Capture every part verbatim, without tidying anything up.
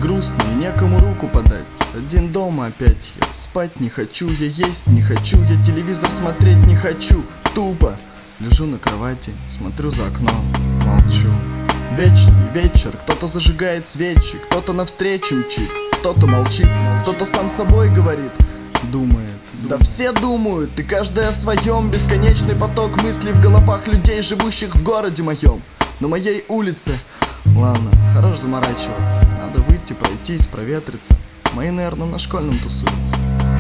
грустно и некому руку подать. Один дома опять я, спать не хочу, я есть не хочу, я телевизор смотреть не хочу. Тупо лежу на кровати, смотрю за окном, молчу. Вечный вечер, кто-то зажигает свечи, кто-то навстречу мчит, кто-то молчит, кто-то сам с собой говорит, думает. Да все думают, и каждый о своем. Бесконечный поток мыслей в головах людей, живущих в городе моем, на моей улице. Ладно, хорош заморачиваться, надо выйти, пройтись, проветриться. Мои, наверное, на школьном тусуются.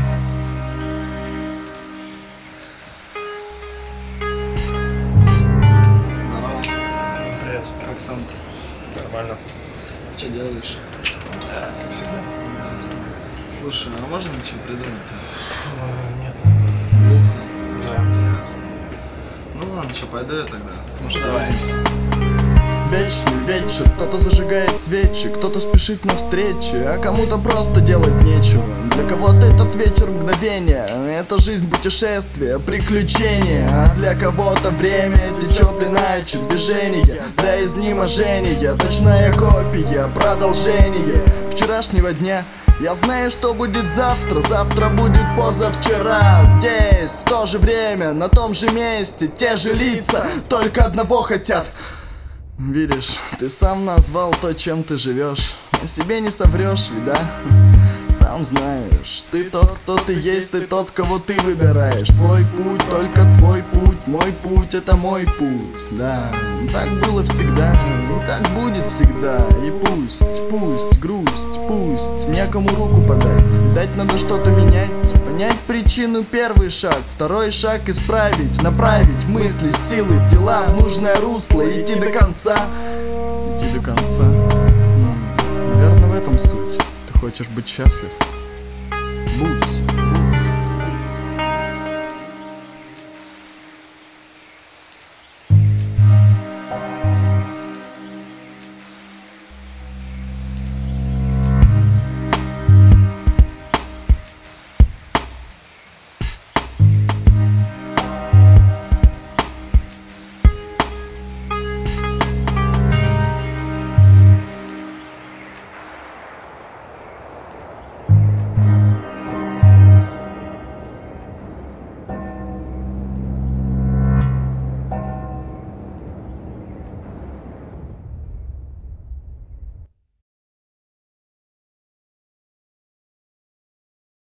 Привет. Как сам ты? Нормально. Что делаешь? Да, как всегда. Ясно. Слушай, а можно ничего придумать-то? А, нет. Плохо? Да. Ясно. Ну ладно, что, пойду я тогда. Может, давай. Вечный вечер, кто-то зажигает свечи, кто-то спешит навстречу, а кому-то просто делать нечего. Для кого-то этот вечер мгновение, это жизнь путешествия, приключения. А для кого-то время течет иначе, движение для изнеможения, точная копия, продолжение вчерашнего дня. Я знаю, что будет завтра, завтра будет позавчера. Здесь, в то же время, на том же месте, те же лица, только одного хотят. Видишь, ты сам назвал то, чем ты живешь. О себе не соврешь, ведь да? Сам знаешь, ты тот, кто ты есть, ты тот, кого ты выбираешь. Твой путь, только твой путь, мой путь, это мой путь. Да, так было всегда, и так будет всегда. И пусть, пусть, грусть, пусть, некому руку подать. Видать, надо что-то менять, понять причину, первый шаг, второй шаг исправить, направить мысли, силы, дела в нужное русло, идти до конца. Идти до конца. Наверное, в этом суть. Ты хочешь быть счастлив? Будь.